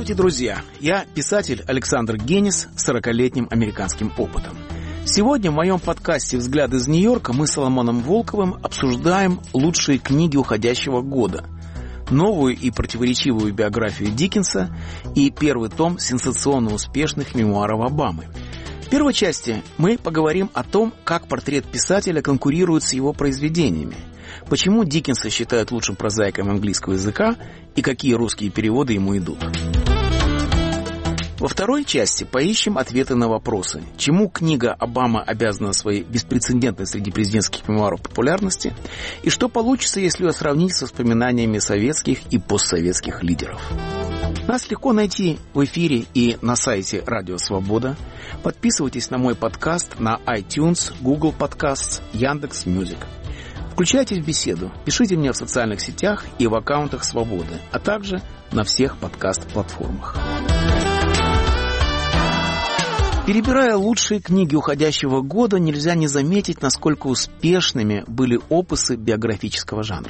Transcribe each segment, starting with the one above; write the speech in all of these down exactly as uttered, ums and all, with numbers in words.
Здравствуйте, друзья! Я писатель Александр Генис с сорокалетним американским опытом. Сегодня в моем подкасте «Взгляд из Нью-Йорка» мы с Соломоном Волковым обсуждаем лучшие книги уходящего года, новую и противоречивую биографию Диккенса и первый том сенсационно успешных мемуаров Обамы. В первой части мы поговорим о том, как портрет писателя конкурирует с его произведениями, почему Диккенса считают лучшим прозаиком английского языка и какие русские переводы ему идут. Во второй части поищем ответы на вопросы, чему книга Обама обязана своей беспрецедентной среди президентских мемуаров популярности, и что получится, если ее сравнить с воспоминаниями советских и постсоветских лидеров. Нас легко найти в эфире и на сайте Радио Свобода. Подписывайтесь на мой подкаст на iTunes, Google Podcasts, Яндекс.Мьюзик. Включайтесь в беседу, пишите мне в социальных сетях и в аккаунтах Свободы, а также на всех подкаст-платформах. Перебирая лучшие книги уходящего года, нельзя не заметить, насколько успешными были опусы биографического жанра.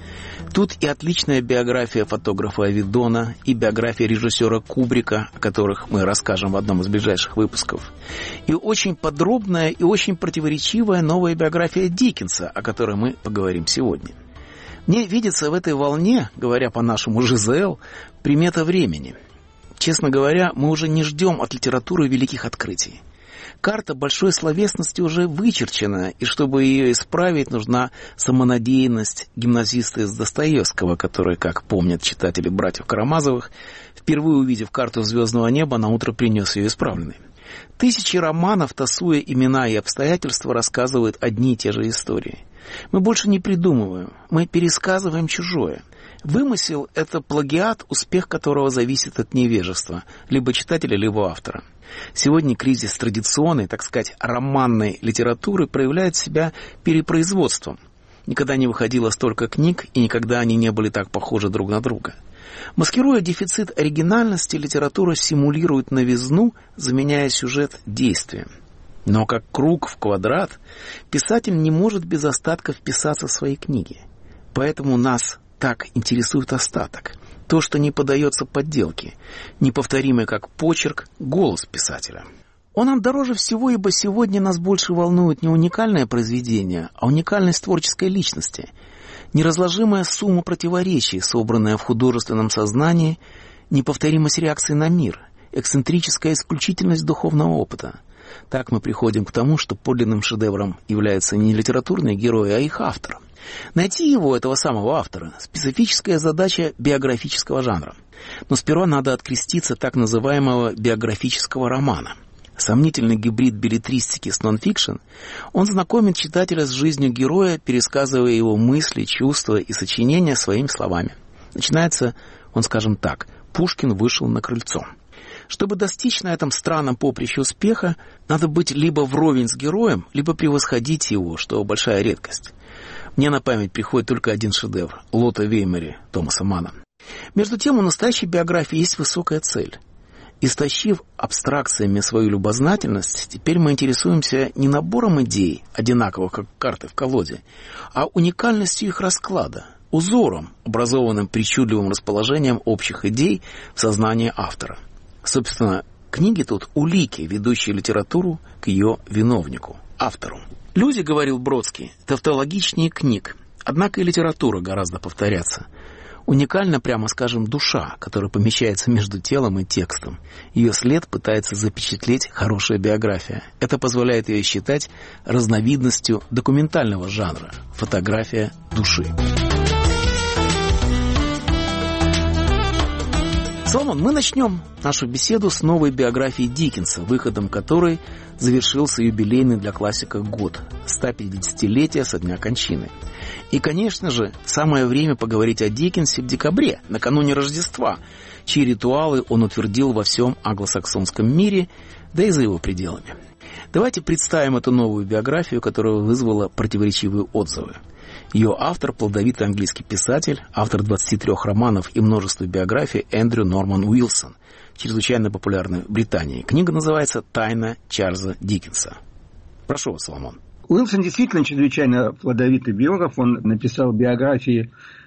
Тут и отличная биография фотографа Авидона, и биография режиссера Кубрика, о которых мы расскажем в одном из ближайших выпусков, и очень подробная и очень противоречивая новая биография Диккенса, о которой мы поговорим сегодня. Мне видится в этой волне, говоря по-нашему ЖЗЛ, примета времени. Честно говоря, мы уже не ждем от литературы великих открытий. Карта большой словесности уже вычерчена, и чтобы ее исправить, нужна самонадеянность гимназиста из Достоевского, который, как помнят читатели братьев Карамазовых, впервые увидев карту звездного неба, наутро принес ее исправленной. Тысячи романов, тасуя имена и обстоятельства, рассказывают одни и те же истории. Мы больше не придумываем, мы пересказываем чужое. Вымысел — это плагиат, успех которого зависит от невежества, либо читателя, либо автора. Сегодня кризис традиционной, так сказать, романной литературы проявляет себя перепроизводством. Никогда не выходило столько книг, и никогда они не были так похожи друг на друга. Маскируя дефицит оригинальности, литература симулирует новизну, заменяя сюжет действием. Но как круг в квадрат, писатель не может без остатка вписаться в свои книги. Поэтому нас так интересует остаток. То, что не поддается подделке, неповторимый как почерк, голос писателя. Он нам дороже всего, ибо сегодня нас больше волнует не уникальное произведение, а уникальность творческой личности, неразложимая сумма противоречий, собранная в художественном сознании, неповторимость реакции на мир, эксцентрическая исключительность духовного опыта. Так мы приходим к тому, что подлинным шедевром являются не литературные герои, а их автор. Найти его, этого самого автора, специфическая задача биографического жанра. Но сперва надо откреститься так называемого биографического романа. Сомнительный гибрид беллетристики с нон-фикшн, он знакомит читателя с жизнью героя, пересказывая его мысли, чувства и сочинения своими словами. Начинается он, скажем так, «Пушкин вышел на крыльцо». Чтобы достичь на этом странном поприще успеха, надо быть либо вровень с героем, либо превосходить его, что большая редкость. Мне на память приходит только один шедевр – «Лота Веймари» Томаса Манна. Между тем, у настоящей биографии есть высокая цель. Истощив абстракциями свою любознательность, теперь мы интересуемся не набором идей, одинаковых как карты в колоде, а уникальностью их расклада, узором, образованным причудливым расположением общих идей в сознании автора. Собственно, книги тут улики, ведущие литературу к ее виновнику, автору. Люди, говорил Бродский, тавтологичнее книг, однако и литература гораздо повторяться. Уникальна, прямо скажем, душа, которая помещается между телом и текстом. Ее след пытается запечатлеть хорошая биография. Это позволяет ее считать разновидностью документального жанра – фотография души. Соломон, мы начнем нашу беседу с новой биографии Диккенса, выходом которой завершился юбилейный для классика год – сто пятидесятилетие со дня кончины. И, конечно же, самое время поговорить о Диккенсе в декабре, накануне Рождества, чьи ритуалы он утвердил во всем англосаксонском мире, да и за его пределами. Давайте представим эту новую биографию, которая вызвала противоречивые отзывы. Ее автор – плодовитый английский писатель, автор двадцати трёх романов и множества биографий Эндрю Норман Уилсон, чрезвычайно популярный в Британии. Книга называется «Тайна Чарльза Диккенса». Прошу вас, Соломон. Уилсон действительно чрезвычайно плодовитый биограф. Он написал биографии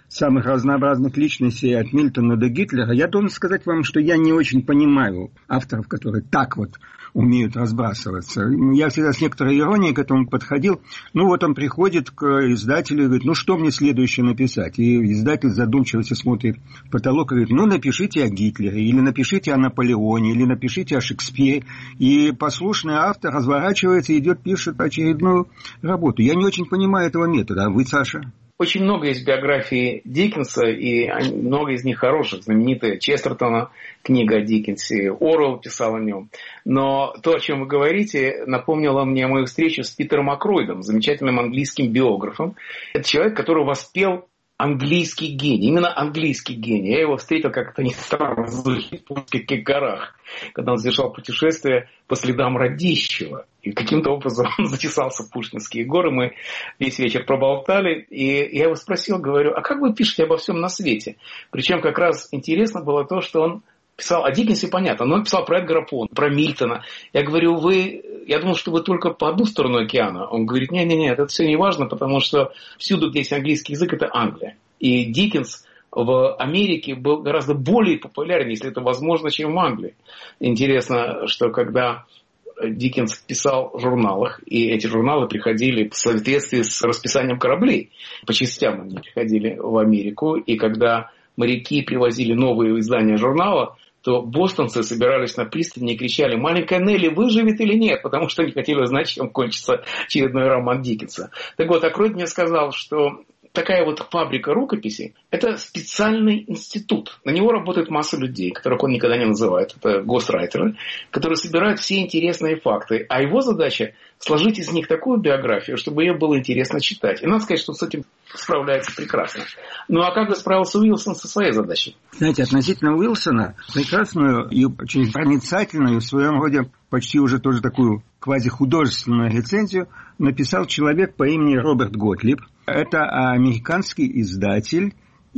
самых разнообразных личностей от Мильтона до Гитлера, я должен сказать вам, что я не очень понимаю авторов, которые так вот умеют разбрасываться. Я всегда с некоторой иронией к этому подходил. Ну вот он приходит к издателю и говорит, ну что мне следующее написать? И издатель задумчиво смотрит в потолок и говорит, ну напишите о Гитлере, или напишите о Наполеоне, или напишите о Шекспире. И послушный автор разворачивается и идет, пишет очередную работу. Я не очень понимаю этого метода. А вы, Саша? Очень много есть биографий Диккенса, и много из них хороших. Знаменитая Честертона книга о Диккенсе, Оруэлл писал о нем. Но то, о чем вы говорите, напомнило мне мою встречу с Питером Акройдом, замечательным английским биографом. Это человек, который воспел английский гений, именно английский гений. Я его встретил как-то не странно в Пушкинских горах, когда он совершал путешествие по следам Радищева. И каким-то образом он затесался в Пушкинские горы. Мы весь вечер проболтали. И я его спросил, говорю, а как вы пишете обо всем на свете? Причем как раз интересно было то, что он писал о Диккенсе, понятно, но он писал про Эдгара По, про Мильтона. Я говорю, вы, я думал, что вы только по одну сторону океана. Он говорит, не-не-не, это все не важно, потому что всюду, где есть английский язык, это Англия. И Диккенс в Америке был гораздо более популярен, если это возможно, чем в Англии. Интересно, что когда Диккенс писал в журналах, и эти журналы приходили в соответствии с расписанием кораблей. По частям они приходили в Америку, и когда моряки привозили новые издания журнала, то бостонцы собирались на пристани и кричали, маленькая Нелли выживет или нет, потому что они хотели узнать, чем кончится очередной роман Диккенса. Так вот, Акройд мне сказал, что такая вот фабрика рукописей – это специальный институт. На него работает масса людей, которых он никогда не называет. Это гострайтеры, которые собирают все интересные факты. А его задача – сложить из них такую биографию, чтобы ее было интересно читать. И надо сказать, что с этим справляется прекрасно. Ну а как же справился Уилсон со своей задачей? Знаете, относительно Уилсона, прекрасную и очень проницательную, в своем роде почти уже тоже такую квазихудожественную рецензию написал человек по имени Роберт Готлиб. Это американский издатель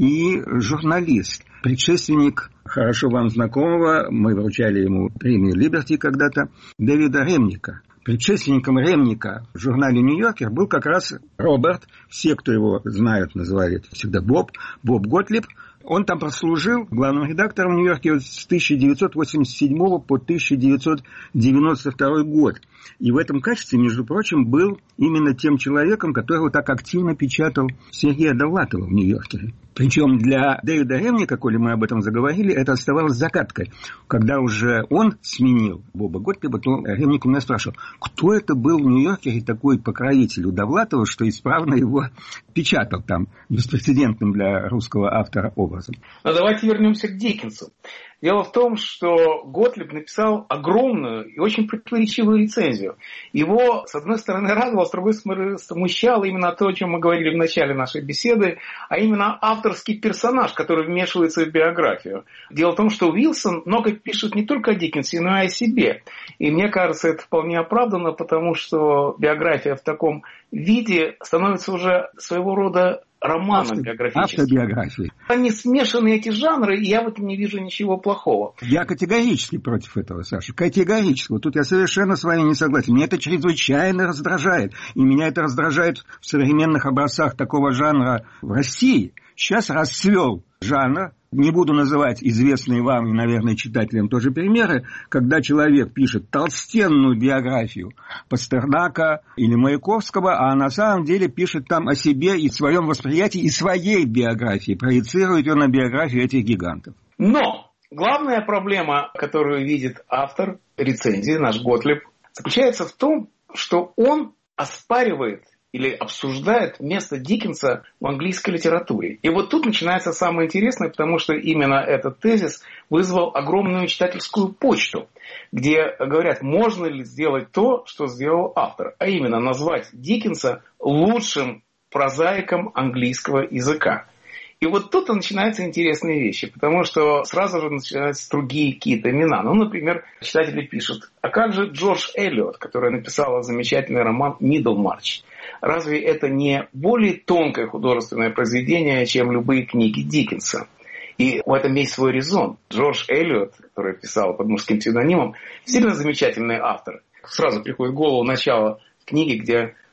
и журналист, предшественник хорошо вам знакомого, мы вручали ему премию Либерти когда-то, Дэвида Ремника. Предшественником Ремника в журнале «Нью-Йоркер» был как раз Роберт, все, кто его знают, называли это всегда Боб, Боб Готлиб. Он там прослужил главным редактором в Нью-Йорке с тысяча девятьсот восемьдесят седьмого по тысяча девятьсот девяносто второй год. И в этом качестве, между прочим, был именно тем человеком, которого так активно печатал Сергей Довлатов в «Нью-Йоркере». Причем для Дэвида Ремника, коли мы об этом заговорили, это оставалось загадкой. Когда уже он сменил Боба Готлиба, то Ремник у меня спрашивал, кто это был в «Нью-Йоркере» такой покровитель у Довлатова, что исправно его печатал там беспрецедентным для русского автора образом. Но давайте вернемся к Диккенсу. Дело в том, что Готлиб написал огромную и очень противоречивую рецензию. Его, с одной стороны, радовало, с другой стороны, смущало именно то, о чем мы говорили в начале нашей беседы, а именно авторский персонаж, который вмешивается в биографию. Дело в том, что Уилсон много пишет не только о Диккенсе, но и о себе. И мне кажется, это вполне оправданно, потому что биография в таком виде становится уже своего рода романом биографическим. Автобиографией. Они смешаны, эти жанры, и я в этом не вижу ничего плохого. Я категорически против этого, Саша. Категорически. Вот тут я совершенно с вами не согласен. Меня это чрезвычайно раздражает. И меня это раздражает в современных образцах такого жанра в России. Сейчас расцвел жанр. Не буду называть известные вам и, наверное, читателям тоже примеры, когда человек пишет толстенную биографию Пастернака или Маяковского, а на самом деле пишет там о себе и своем восприятии, и своей биографии, проецирует ее на биографию этих гигантов. Но главная проблема, которую видит автор рецензии, наш Готлиб, заключается в том, что он оспаривает или обсуждает место Диккенса в английской литературе. И вот тут начинается самое интересное, потому что именно этот тезис вызвал огромную читательскую почту, где говорят, можно ли сделать то, что сделал автор, а именно назвать Диккенса лучшим прозаиком английского языка. И вот тут начинаются интересные вещи, потому что сразу же начинаются другие какие-то имена. Ну, например, читатели пишут, а как же Джордж Эллиот, который написал замечательный роман «Миддлмарч»? Разве это не более тонкое художественное произведение, чем любые книги Диккенса? И в этом есть свой резон. Джордж Эллиот, который писал под мужским псевдонимом, сильно замечательный автор. Сразу приходит в голову начало книги, где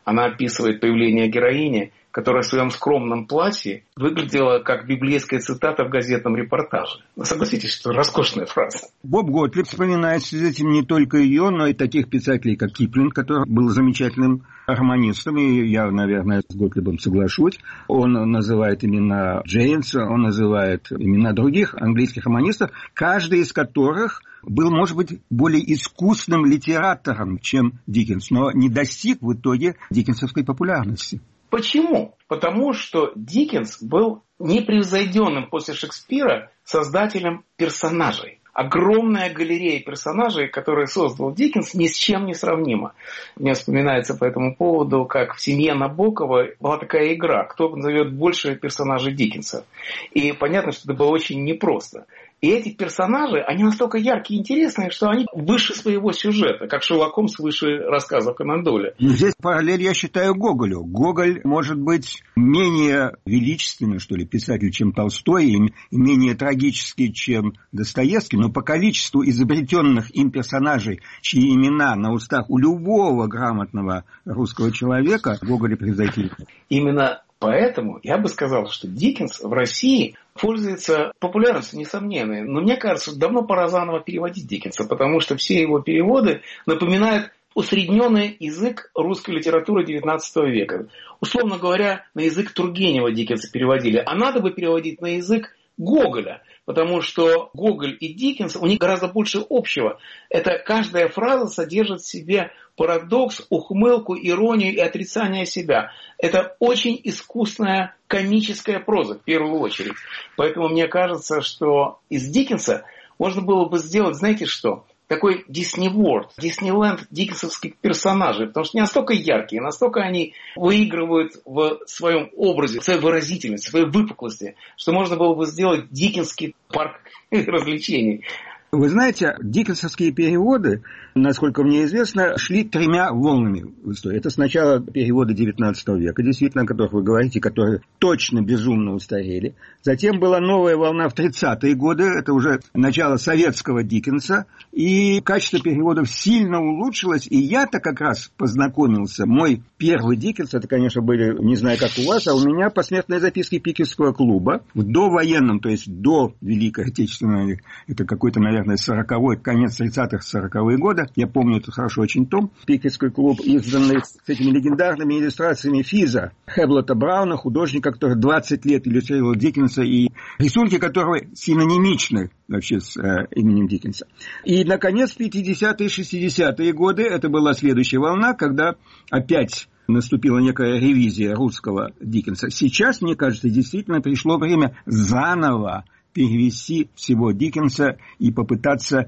Она описывает появление героини, которая в своем скромном платье выглядела как библейская цитата в газетном репортаже. Ну, согласитесь, что роскошная фраза. Боб Готлиб вспоминает с этим не только ее, но и таких писателей, как Киплинг, который был замечательным романистом, и я, наверное, с Готлибом соглашусь. Он называет имена Джеймса, он называет имена других английских романистов, каждый из которых был, может быть, более искусным литератором, чем Диккенс, но не достиг в итоге диккенсовской популярности. Почему? Потому что Диккенс был непревзойденным после Шекспира создателем персонажей. Огромная галерея персонажей, которые создал Диккенс, ни с чем не сравнима. Мне вспоминается по этому поводу, как в «Семье Набокова» была такая игра, кто назовет больше персонажей Диккенса. И понятно, что это было очень непросто. И эти персонажи, они настолько яркие и интересные, что они выше своего сюжета, как Шерлок Холмс выше рассказов Конан Дойля. Здесь параллель, я считаю, Гоголю. Гоголь может быть менее величественный, что ли, писатель, чем Толстой, и менее трагический, чем Достоевский, но по количеству изобретенных им персонажей, чьи имена на устах у любого грамотного русского человека, Гоголя превзойти. Именно поэтому я бы сказал, что Диккенс в России пользуется популярностью, несомненной. Но мне кажется, что давно пора заново переводить Диккенса, потому что все его переводы напоминают усредненный язык русской литературы девятнадцатого века. Условно говоря, на язык Тургенева Диккенса переводили, а надо бы переводить на язык Гоголя, потому что Гоголь и Диккенс, у них гораздо больше общего. Это каждая фраза содержит в себе парадокс, ухмылку, иронию и отрицание себя. Это очень искусная комическая проза, в первую очередь. Поэтому мне кажется, что из Диккенса можно было бы сделать, знаете что, такой Disney World, Диснейленд диккенсовских персонажей, потому что не настолько яркие, настолько они выигрывают в своем образе, в своей выразительности, в своей выпуклости, что можно было бы сделать диккенский парк развлечений. Вы знаете, диккенсовские переводы, насколько мне известно, шли тремя волнами в истории. Это сначала переводы девятнадцатого века, действительно, о которых вы говорите, которые точно безумно устарели. Затем была новая волна в тридцатые годы, это уже начало советского Диккенса, и качество переводов сильно улучшилось, и я-то как раз познакомился. Мой первый Диккенс, это, конечно, были, не знаю, как у вас, а у меня посмертные записки Пикетского клуба в довоенном, то есть до Великой Отечественной, это какой-то, наверное, сороковой, конец тридцатых, сороковые годы. Я помню это хорошо очень том. Пикетский клуб, изданный с этими легендарными иллюстрациями Физа, Хэблота Брауна, художника, который двадцать лет иллюстрировал Диккенса, и рисунки которого синонимичны вообще с э, именем Диккенса. И, наконец, пятидесятые и шестидесятые годы, это была следующая волна, когда опять наступила некая ревизия русского Диккенса. Сейчас, мне кажется, действительно пришло время заново перевести всего Диккенса и попытаться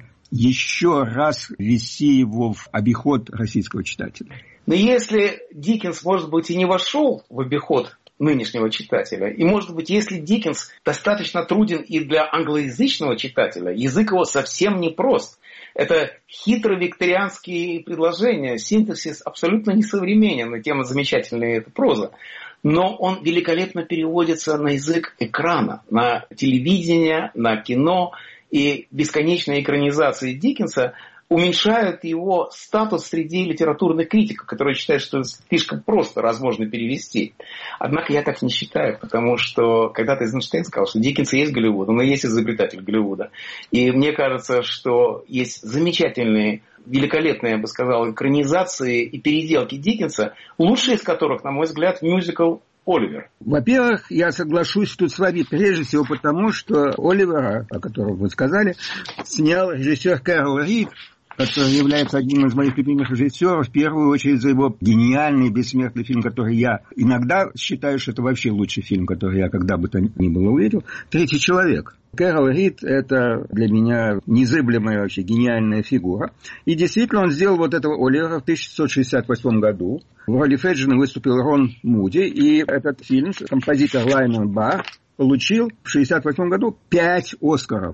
еще раз ввести его в обиход российского читателя. Но если Диккенс, может быть, и не вошел в обиход нынешнего читателя, и, может быть, если Диккенс достаточно труден и для англоязычного читателя, язык его совсем непрост. Это хитро-викторианские предложения, синтаксис абсолютно несовременен, и тема замечательная эта проза. Но он великолепно переводится на язык экрана, на телевидение, на кино. И бесконечные экранизации Диккенса уменьшают его статус среди литературных критиков, которые считают, что слишком просто возможно перевести. Однако я так не считаю, потому что когда-то Эйзенштейн сказал, что Диккенс есть Голливуд, он и есть изобретатель Голливуда. И мне кажется, что есть замечательные, великолепные, я бы сказал, экранизации и переделки Диккенса, лучшие из которых, на мой взгляд, мюзикл «Оливер». Во-первых, я соглашусь тут с вами прежде всего потому, что «Оливера», о котором вы сказали, снял режиссер Кэрол Рид, который является одним из моих любимых режиссеров, в первую очередь за его гениальный бессмертный фильм, который я иногда считаю, что это вообще лучший фильм, который я когда бы то ни было увидел, «Третий человек». Кэрол Рид – это для меня незыблемая вообще гениальная фигура. И действительно он сделал вот этого Оливера в тысяча девятьсот шестьдесят восьмом году. В роли Феджина выступил Рон Муди, и этот фильм, композитор Лайонел Барр, получил в шестьдесят восьмом году пять Оскаров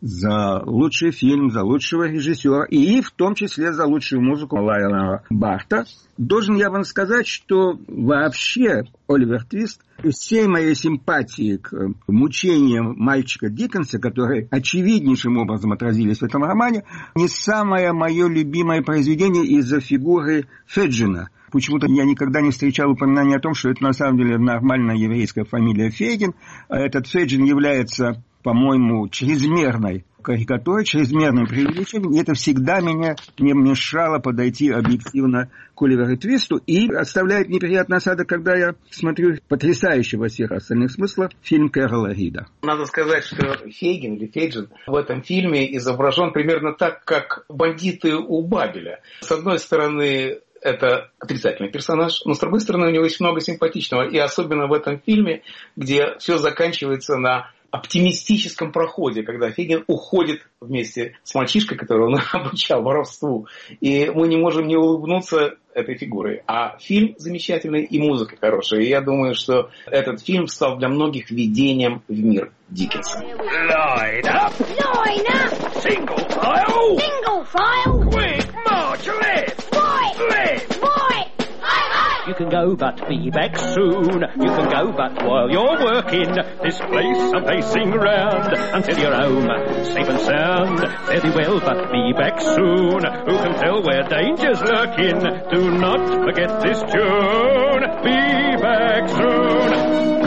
за лучший фильм, за лучшего режиссера и в том числе за лучшую музыку Лайонела Барта. Должен я вам сказать, что вообще Оливер Твист, при всей моей симпатии к мучениям мальчика Диккенса, которые очевиднейшим образом отразились в этом романе, не самое мое любимое произведение из-за фигуры Феджина. почему-то я никогда не встречал упоминания о том, что это на самом деле нормальная еврейская фамилия Фейгин. А этот Фейгин является, по-моему, чрезмерной карикатурой, чрезмерным преувеличением. И это всегда меня не мешало подойти объективно к Оливеру Твисту и оставляет неприятный осадок, когда я смотрю потрясающий во всех остальных смыслах фильм Кэрола Рида. Надо сказать, что Фейгин или Фейджин в этом фильме изображен примерно так, как бандиты у Бабеля. С одной стороны, это отрицательный персонаж, но с другой стороны, у него есть много симпатичного. И особенно в этом фильме, где все заканчивается на оптимистическом проходе, когда Фейгин уходит вместе с мальчишкой, которого он обучал воровству. И мы не можем не улыбнуться этой фигурой. А фильм замечательный и музыка хорошая. И я думаю, что этот фильм стал для многих введением в мир Диккенса. Line up. Line up. Single file. Single file. Quick march left. Right. Left. Right. You can go, but be back soon. You can go, but while you're working, this place I'm pacing round until you're home, safe and sound. Very well, but be back soon. Who can tell where danger's lurking? Do not forget this tune. Be back soon.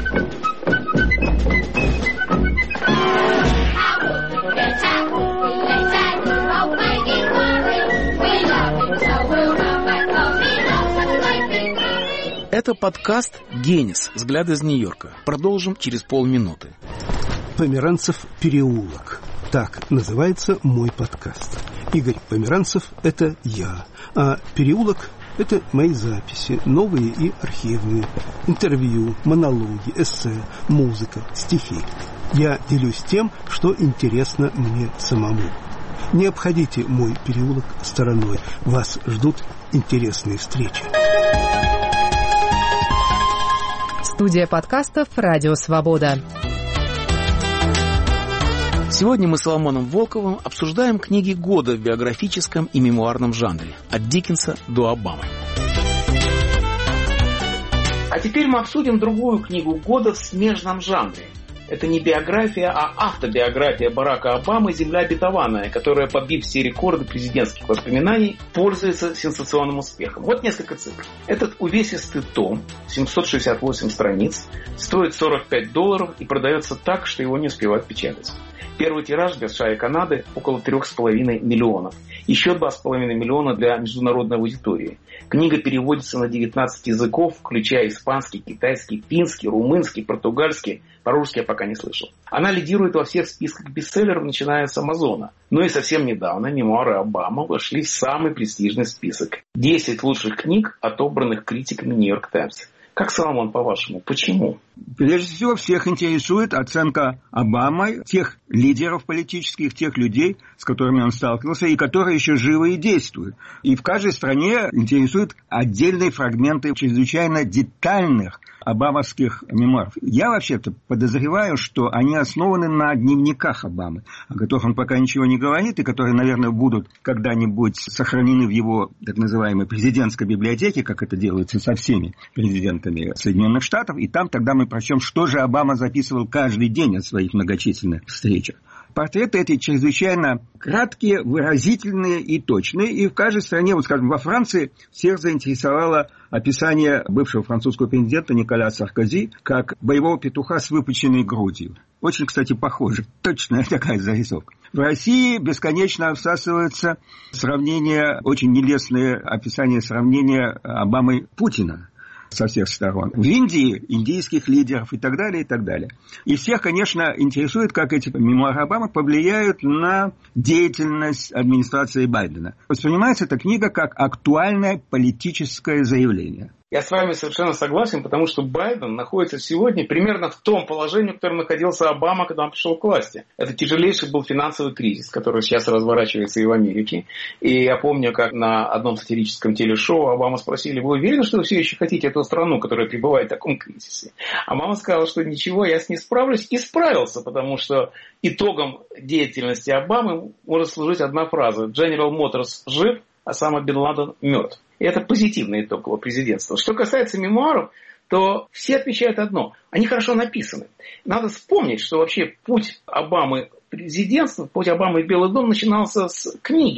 Это подкаст «Генис. Взгляд из Нью-Йорка». Продолжим через полминуты. Померанцев переулок. Так называется мой подкаст. Игорь Померанцев – это я. А переулок – это мои записи, новые и архивные. Интервью, монологи, эссе, музыка, стихи. Я делюсь тем, что интересно мне самому. Не обходите мой переулок стороной. Вас ждут интересные встречи. Студия подкастов «Радио Свобода». Сегодня мы с Соломоном Волковым обсуждаем книги года в биографическом и мемуарном жанре. От Диккенса до Обамы. А теперь мы обсудим другую книгу года в смежном жанре. Это не биография, а автобиография Барака Обамы «Земля обетованная», которая, побив все рекорды президентских воспоминаний, пользуется сенсационным успехом. Вот несколько цифр. Этот увесистый том, семьсот шестьдесят восемь страниц, стоит сорок пять долларов и продается так, что его не успевают печатать. Первый тираж для США и Канады около трех с половиной миллионов. Еще два с половиной миллиона для международной аудитории. Книга переводится на девятнадцать языков, включая испанский, китайский, финский, румынский, португальский. По-русски я пока не слышал. Она лидирует во всех списках бестселлеров, начиная с Амазона. Ну и совсем недавно мемуары Обамы вошли в самый престижный список. десять лучших книг, отобранных критиками Нью-Йорк Таймс. Как, Соломон, по-вашему, почему? Прежде всего, всех интересует оценка Обамой тех лидеров политических, тех людей, с которыми он сталкивался, и которые еще живы и действуют. И в каждой стране интересуют отдельные фрагменты чрезвычайно детальных обамовских мемуаров. Я вообще-то подозреваю, что они основаны на дневниках Обамы, о которых он пока ничего не говорит, и которые, наверное, будут когда-нибудь сохранены в его так называемой президентской библиотеке, как это делается со всеми президентами Соединенных Штатов, и там тогда мы прочтем, что же Обама записывал каждый день от своих многочисленных встреч. Портреты эти чрезвычайно краткие, выразительные и точные. И в каждой стране, вот скажем, во Франции всех заинтересовало описание бывшего французского президента Николя Саркози как боевого петуха с выпученной грудью. Очень, кстати, похоже. Точная такая зарисовка. В России бесконечно всасываются сравнения, очень нелестные описания сравнения Обамы Путина со всех сторон. В Индии индийских лидеров и так далее, и так далее. И всех, конечно, интересует, как эти мемуары Обамы повлияют на деятельность администрации Байдена. Воспринимается эта книга как актуальное политическое заявление. Я с вами совершенно согласен, потому что Байден находится сегодня примерно в том положении, в котором находился Обама, когда он пришел к власти. Это тяжелейший был финансовый кризис, который сейчас разворачивается и в Америке. И я помню, как на одном сатирическом телешоу Обама спросили: вы уверены, что вы все еще хотите эту страну, которая пребывает в таком кризисе? Обама сказал, что ничего, я с ней справлюсь, и справился, потому что итогом деятельности Обамы может служить одна фраза: General Motors жив, а Осама бен Ладен мертв. И это позитивный итог его президентства. Что касается мемуаров, то все отмечают одно. Они хорошо написаны. Надо вспомнить, что вообще путь Обамы президентства, путь Обамы в Белый дом начинался с книги.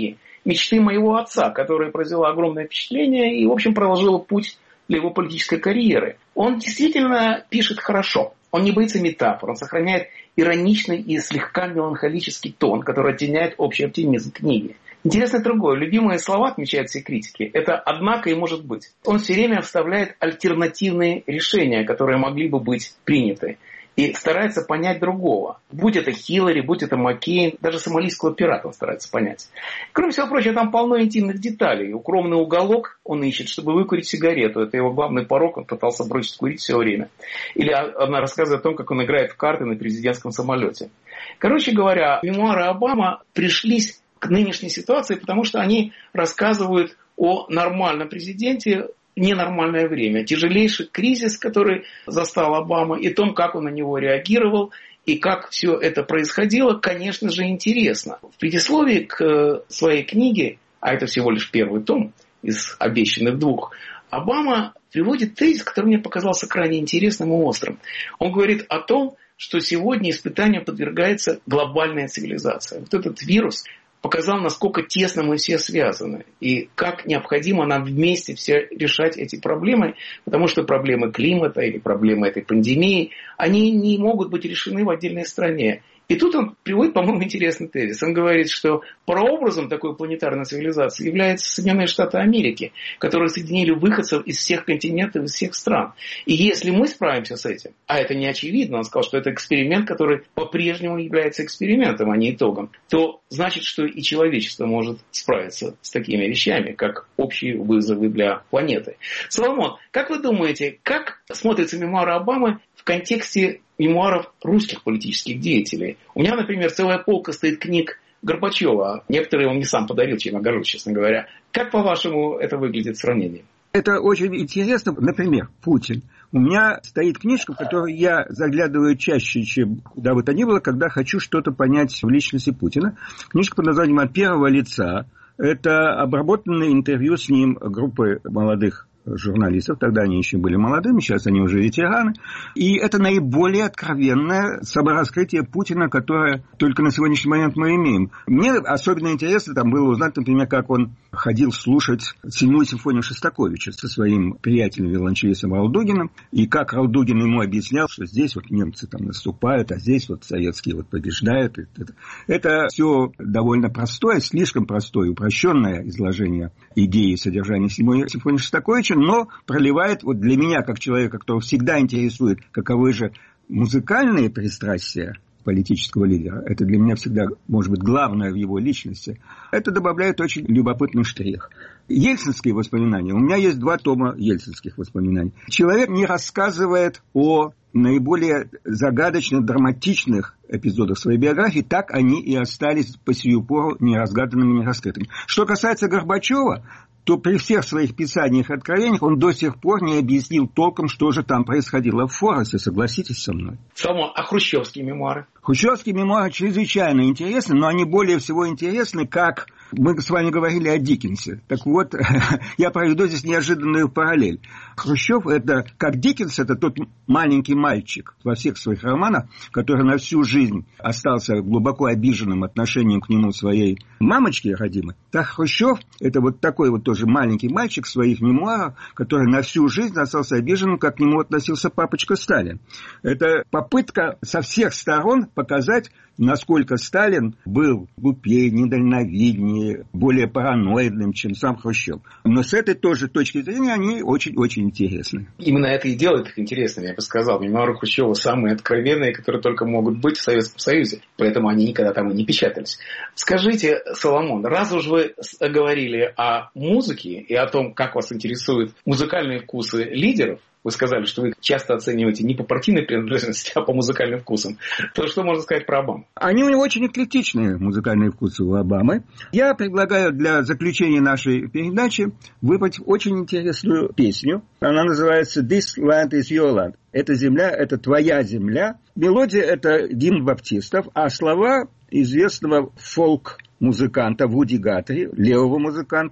мечты моего отца, которая произвела огромное впечатление и, в общем, проложила путь для его политической карьеры. Он действительно пишет хорошо. Он не боится метафор, он сохраняет ироничный и слегка меланхолический тон, который оттеняет общий оптимизм книги. Интересно другое. Любимые слова, отмечают все критики, это «однако» и «может быть». Он все время вставляет альтернативные решения, которые могли бы быть приняты. И старается понять другого. Будь это Хиллари, будь это Маккейн, даже сомалийского пирата он старается понять. Кроме всего прочего, там полно интимных деталей. Укромный уголок он ищет, чтобы выкурить сигарету. Это его главный порок, он пытался бросить курить все время. Или она рассказывает о том, как он играет в карты на президентском самолете. Короче говоря, мемуары Обамы пришлись к нынешней ситуации, потому что они рассказывают о нормальном президенте, ненормальное время, тяжелейший кризис, который застал Обама, и том, как он на него реагировал, и как все это происходило, конечно же, интересно. В предисловии к своей книге, а это всего лишь первый том из обещанных двух, Обама приводит тезис, который мне показался крайне интересным и острым. Он говорит о том, что сегодня испытанию подвергается глобальная цивилизация. Вот этот вирус показал, насколько тесно мы все связаны. И как необходимо нам вместе все решать эти проблемы, потому что проблемы климата или проблемы этой пандемии, они не могут быть решены в отдельной стране. И тут он приводит, по-моему, интересный тезис. Он говорит, что прообразом такой планетарной цивилизации являются Соединенные Штаты Америки, которые соединили выходцев из всех континентов, из всех стран. И если мы справимся с этим, а это не очевидно, он сказал, что это эксперимент, который по-прежнему является экспериментом, а не итогом, то значит, что и человечество может справиться с такими вещами, как общие вызовы для планеты. Соломон, как вы думаете, как смотрятся мемуары Обамы в контексте мемуаров русских политических деятелей? У меня, например, целая полка стоит книг Горбачева. Некоторые он мне сам подарил, чем я горжусь, честно говоря. Как, по-вашему, это выглядит в сравнении? Это очень интересно. Например, Путин. У меня стоит книжка, в которую я заглядываю чаще, чем куда бы то ни было, когда хочу что-то понять в личности Путина. Книжка под названием «От первого лица». Это обработанное интервью с ним группы молодых журналистов, тогда они еще были молодыми, сейчас они уже ветераны. И это наиболее откровенное самораскрытие Путина, которое только на сегодняшний момент мы имеем. Мне особенно интересно там было узнать, например, как он ходил слушать седьмую симфонию Шостаковича со своим приятелем виолончелистом Ралдугиным, и как Ралдугин ему объяснял, что здесь вот немцы там наступают, а здесь вот советские вот побеждают. Это, это все довольно простое, слишком простое, упрощенное изложение идеи и содержания седьмой симфонии Шостаковича, но проливает вот для меня, как человека, которого всегда интересует, каковы же музыкальные пристрастия политического лидера, это для меня всегда, может быть, главное в его личности, это добавляет очень любопытный штрих. Ельцинские воспоминания. У меня есть два тома ельцинских воспоминаний. Человек не рассказывает о наиболее загадочных, драматичных эпизодах своей биографии, так они и остались по сию пору неразгаданными, нераскрытыми. Что касается Горбачева, то при всех своих писаниях и откровениях он до сих пор не объяснил толком, что же там происходило в Форесте, согласитесь со мной. Само, а хрущевские мемуары? Хрущевские мемуары чрезвычайно интересны, но они более всего интересны, как мы с вами говорили о Диккенсе. Так вот, я проведу здесь неожиданную параллель. Хрущев, это, как Диккенс, это тот маленький мальчик во всех своих романах, который на всю жизнь остался глубоко обиженным отношением к нему своей мамочки родимой. Так Хрущев, это вот такой вот тоже маленький мальчик в своих мемуарах, который на всю жизнь остался обиженным, как к нему относился папочка Сталин. Это попытка со всех сторон показать, насколько Сталин был глупее, недальновиднее, более параноидным, чем сам Хрущев. Но с этой тоже точки зрения они очень-очень интересны. Именно это и делает их интересными, я бы сказал. Мемуары Хрущева самые откровенные, которые только могут быть в Советском Союзе. Поэтому они никогда там и не печатались. Скажите, Соломон, раз уж вы говорили о музыке и о том, как вас интересуют музыкальные вкусы лидеров, вы сказали, что вы часто оцениваете не по партийной принадлежности, а по музыкальным вкусам. То что можно сказать про Обаму? Они у него очень эклектичные музыкальные вкусы у Обамы. Я предлагаю для заключения нашей передачи выбрать очень интересную песню. Она называется «This land is your land». «Эта земля – это твоя земля». Мелодия – это гимн баптистов, а слова известного фолк-музыканта Вуди Гаттери, левого музыканта,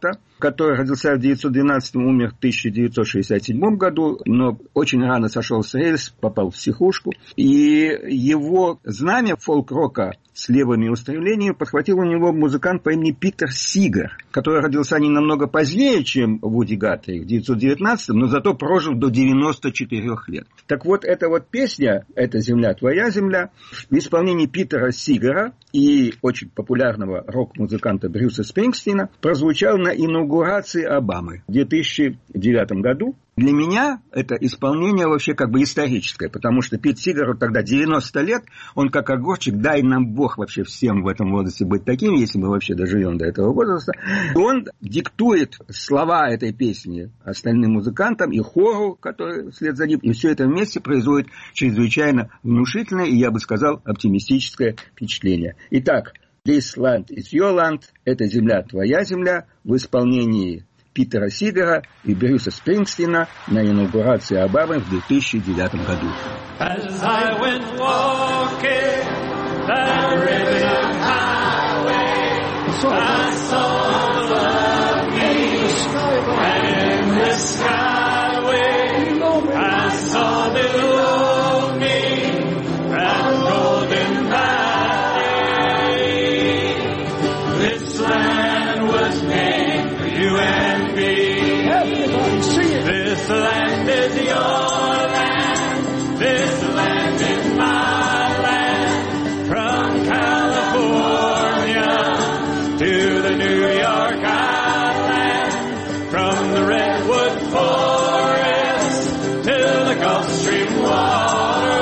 который родился в девятьсот двенадцатом, умер в тысяча девятьсот шестьдесят седьмом году, но очень рано сошел с рельс, попал в психушку. И его знамя фолк-рока с левыми устремлениями подхватил у него музыкант по имени Питер Сигар, который родился не намного позднее, чем Вуди Гатри, в девятьсот девятнадцатом, но зато прожил до девяноста четырёх лет. Так вот, эта вот песня «Это земля, твоя земля» в исполнении Питера Сигара и очень популярного рок-музыканта Брюса Спрингстина прозвучала на инаугурации Обамы в две тысячи девятом году. Для меня это исполнение вообще как бы историческое, потому что Пит Сигару тогда девяносто лет, он как огурчик, дай нам Бог вообще всем в этом возрасте быть таким, если мы вообще доживем до этого возраста. Он диктует слова этой песни остальным музыкантам и хору, который вслед за ним, и все это вместе производит чрезвычайно внушительное и, я бы сказал, оптимистическое впечатление. Итак, This land is your land, это земля, твоя земля, в исполнении Питера Сигара и Брюса Спрингстина на инаугурации Обамы в две тысячи девятом году. As I went walking that ribbon highway, I saw the beach, and in the skyway, I saw below me that golden valley. This land was made for you and me. Everybody sing it. This land is your land. This land is my land. From California to the New York Island. From the redwood forest to the Gulf Stream water.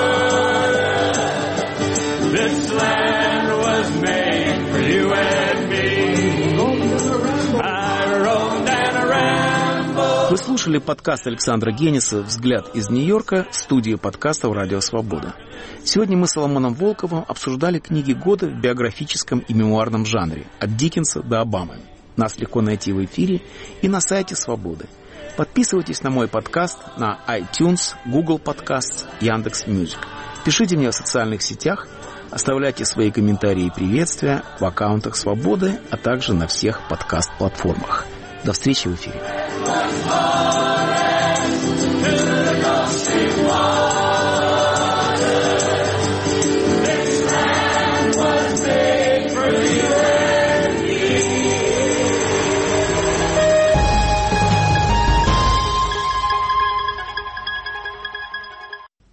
This land was made for you and me. I roamed and rambled. Вы слушали подкаст Александра Гениса «Взгляд из Нью-Йорка» в студии подкастов «Радио Свобода». Сегодня мы с Соломоном Волковым обсуждали книги года в биографическом и мемуарном жанре от Диккенса до Обамы. Нас легко найти в эфире и на сайте Свободы. Подписывайтесь на мой подкаст на iTunes, Google Podcasts, Яндекс.Мьюзик. Пишите мне в социальных сетях, оставляйте свои комментарии и приветствия в аккаунтах Свободы, а также на всех подкаст-платформах. До встречи в эфире.